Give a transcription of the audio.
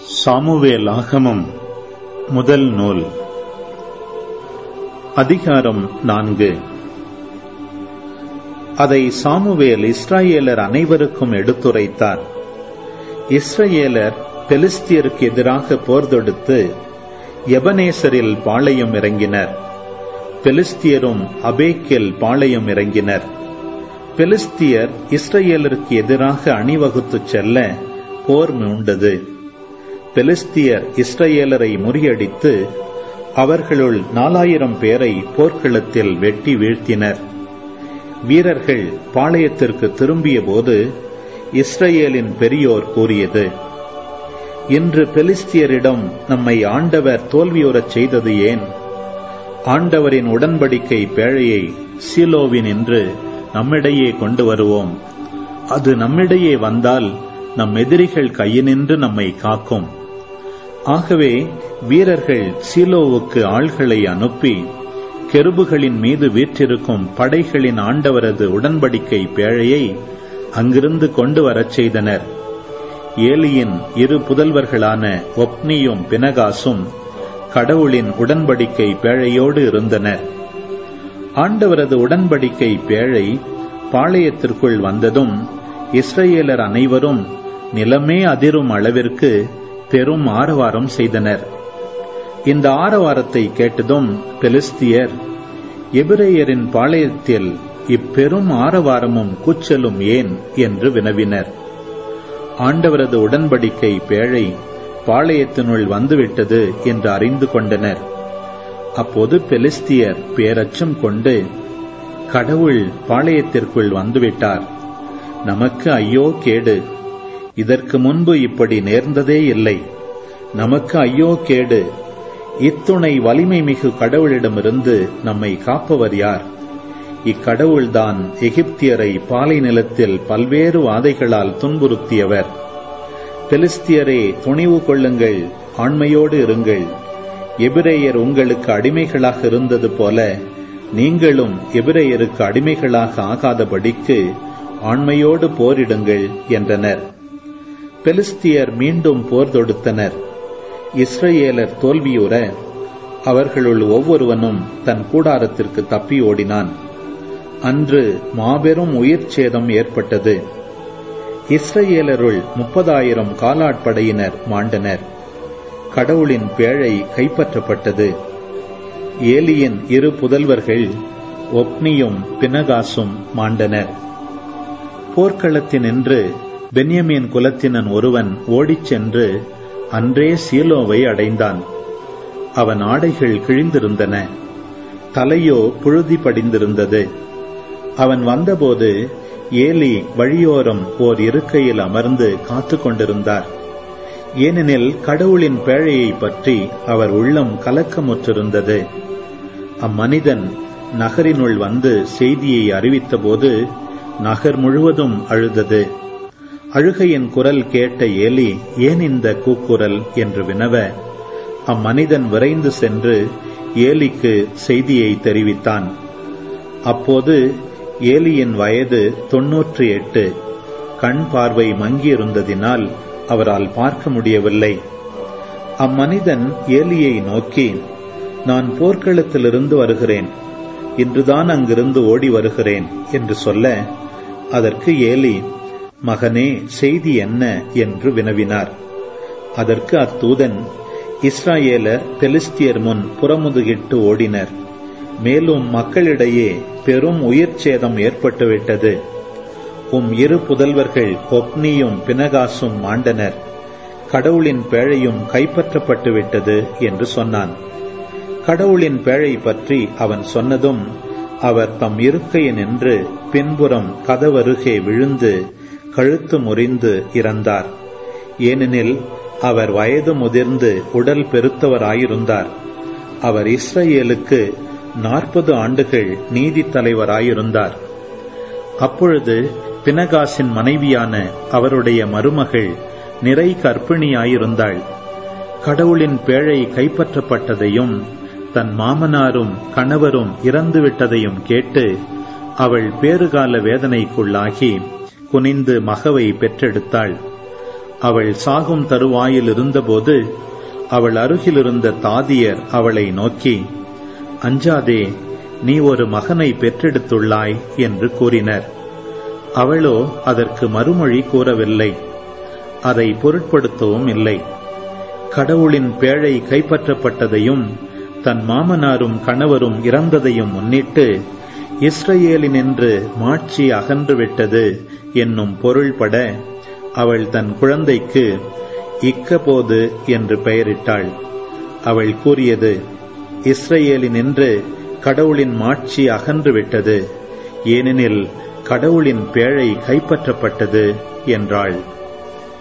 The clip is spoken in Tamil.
சாமுவேலாகமம் முதல் நூல் அதிகாரம் 4. அதை சாமுவேல் இஸ்ரவேலர் அனைவருக்கும் எடுத்துரைத்தார். இஸ்ரவேலர் பெலிஸ்தியருக்கு எதிராக போர் தொடுத்து எபனேசரில் பாளையம் இறங்கினர். பெலிஸ்தியரும் அபேக்கில் பாளையம் இறங்கினர். பெலிஸ்தியர் இஸ்ரவேலருக்கு எதிராக அணிவகுத்துச் செல்ல போர் மூண்டது. பெலிஸ்தியர் இஸ்ரவேலரை முறியடித்து அவர்களுள் 4000 பேரை போர்க்களத்தில் வெட்டி வீழ்த்தினர். வீரர்கள் பாளையத்திற்கு திரும்பிய போது இஸ்ரவேலின் பெரியோர் கூறியது, இன்று பெலிஸ்தியரிடம் நம்மை ஆண்டவர் தோல்வியுறச் செய்தது ஏன்? ஆண்டவரின் உடன்படிக்கை பேழையை சீலோவினின்று நம்மிடையே கொண்டு வருவோம். அது நம்மிடையே வந்தால் நம் எதிரிகள் கையினின்று நம்மை காக்கும். ஆகவே வீரர்கள் சீலோவுக்கு ஆள்களை அனுப்பி கெருபுகளின் மீது வீற்றிருக்கும் படைகளின் ஆண்டவரது உடன்படிக்கை பேழையை அங்கிருந்து கொண்டு வரச் செய்தனர். ஏலியின் 2 புதல்வர்களான ஒப்னியும் பினகாசும் கடவுளின் உடன்படிக்கை பேழையோடு இருந்தனர். ஆண்டவரது உடன்படிக்கை பேழை பாளையத்திற்குள் வந்ததும் இஸ்ரவேலர் அனைவரும் நிலமே அதிரும் அளவிற்கு பெரும் ஆரவாரம் செய்தனர். இந்த ஆரவாரத்தை கேட்டதும் பெலிஸ்தியர், எபிரேயரின் பாளையத்தில் இப்பெரும் ஆரவாரமும் கூச்சலும் ஏன் என்று வினவினர். ஆண்டவரது உடன்படிக்கை பேழை பாளையத்தினுள் வந்துவிட்டது என்று அறிந்து கொண்டனர். அப்போது பெலிஸ்தியர் பேரச்சம் கொண்டு, கடவுள் பாளையத்திற்குள் வந்துவிட்டார், நமக்கு ஐயோ கேடு, இதற்கு முன்பு இப்படி நேர்ந்ததே இல்லை, நமக்கு ஐயோ கேடு, இத்துணை வலிமை மிகு கடவுளிடமிருந்து நம்மை காப்பவர் யார்? இக்கடவுள்தான் எகிப்தியரை பாலை நிலத்தில் பல்வேறு வாதைகளால் துன்புறுத்தியவர். பெலிஸ்தியரே, துணிவு கொள்ளுங்கள், ஆண்மையோடு இருங்கள். எபிரேயர் உங்களுக்கு அடிமைகளாக இருந்தது போல நீங்களும் எபிரேயருக்கு அடிமைகளாக ஆகாதபடிக்கு ஆண்மையோடு போரிடுங்கள் என்றனர். பெலிஸ்தியர் மீண்டும் போர் தொடுத்தனர். இஸ்ரவேலர் தோல்வியுற அவர்களுள் ஒவ்வொருவனும் தன் கூடாரத்திற்கு தப்பி ஓடினான். அன்று மாபெரும் உயிர் சேதம் ஏற்பட்டது. இஸ்ரவேலருள் 30,000 காலாட்படையினர் மாண்டனர். கடவுளின் பேழை கைப்பற்றப்பட்டது. ஏலியின் 2 புதல்வர்கள் ஒப்னியும் பினகாசும் மாண்டனர். போர்க்களத்தினின்று பென்யமீன் குலத்தினன் ஒருவன் ஓடிச் சென்று அன்றே சீலோவை அடைந்தான். அவன் ஆடைகள் கிழிந்திருந்தன, தலையோ புழுதி படிந்திருந்தது. அவன் வந்தபோது ஏலி வழியோரம் ஓர் இருக்கையில் அமர்ந்து காத்து கொண்டிருந்தார். ஏனெனில் கடவுளின் பேழையை பற்றி அவர் உள்ளம் கலக்கமுற்றிருந்தது. அம்மனிதன் நகரினுள் வந்து செய்தியை அறிவித்தபோது நகர் முழுவதும் அழுதது. அழுகையின் குரல் கேட்ட ஏலி, ஏன் இந்த கூக்குரல் என்று வினவ, அம்மனிதன் விரைந்து சென்று ஏலிக்கு செய்தியை தெரிவித்தான். அப்போது ஏலியின் வயது 98, கண் பார்வை மங்கியிருந்ததினால் அவரால் பார்க்க முடியவில்லை. அம்மனிதன் ஏலியை நோக்கி, நான் போர்க்களத்திலிருந்து வருகிறேன், இன்றுதான் அங்கிருந்து ஓடி வருகிறேன் என்று சொல்ல, அதற்கு ஏலி, மகனே, செய்தி என்ன என்று வினவினார். அதற்கு அத்தூதன், இஸ்ரவேலர் பெலிஸ்தியர் முன் புறமுதுகிட்டு ஓடினர், மேலும் மக்களிடையே பெரும் உயிர் சேதம் ஏற்பட்டுவிட்டது. உம் 2 புதல்வர்கள் ஒப்னியும் பினகாசும் மாண்டனர், கடவுளின் பேழையும் கைப்பற்றப்பட்டுவிட்டது என்று சொன்னான். கடவுளின் பேழை பற்றி அவன் சொன்னதும் அவர் தம் இருக்கையில் நின்று பின்புறம் கதவருகே விழுந்து கழுத்து முறிந்து இறந்தார். ஏனெனில் அவர் வயது முதிர்ந்து உடல் பெருத்தவராயிருந்தார். அவர் இஸ்ரவேலுக்கு 40 ஆண்டுகள் நீதி தலைவராயிருந்தார். அப்பொழுது பினகாசின் மனைவியான அவருடைய மருமகள் நிறை கர்ப்பிணியாயிருந்தாள். கடவுளின் பேழை கைப்பற்றப்பட்டதையும் தன் மாமனாரும் கணவரும் இறந்துவிட்டதையும் கேட்டு அவள் பேறுகால வேதனைக்குள்ளாகி குனிந்து மகவை பெற்றெடுத்தாள். அவள் சாகும் தருவாயில் இருந்தபோது அவள் அருகிலிருந்த தாதியர் அவளை நோக்கி, அஞ்சாதே, நீ ஒரு மகனை பெற்றெடுத்துள்ளாய் என்று கூறினர். அவளோ அதற்கு மறுமொழி கூறவில்லை, அதை பொருட்படுத்தவும் இல்லை. கடவுளின் பேழை கைப்பற்றப்பட்டதையும் தன் மாமனாரும் கணவரும் இறந்ததையும் முன்னிட்டு இஸ்ரவேலினின்று மாட்சி அகன்றுவிட்டது என்னும் பொருள்பட அவள் தன் குழந்தைக்கு இக்கபோது என்று பெயரிட்டாள். அவள் கூறியது, இஸ்ரவேலினின்று கடவுளின் மாட்சி அகன்றுவிட்டது, ஏனெனில் கடவுளின் பேழை கைப்பற்றப்பட்டது என்றாள்.